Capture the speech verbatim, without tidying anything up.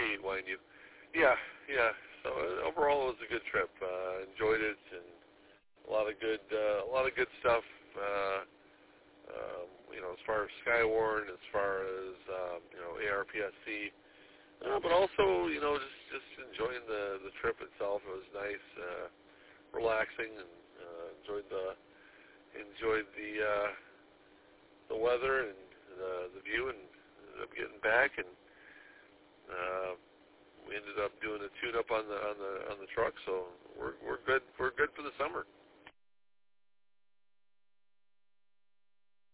appreciate wine. You, yeah, yeah. So uh, overall, it was a good trip. Uh, enjoyed it, and a lot of good, uh, a lot of good stuff. Uh, um, you know, as far as Skywarn, as far as um, you know, A R P S C, uh, but also, you know, just just enjoying the the trip itself. It was nice, uh, relaxing, and uh, enjoyed the enjoyed the uh, the weather and the the view, and ended up getting back, and uh, we ended up doing a tune up on the on the on the truck. So we're we're good we're good for the summer.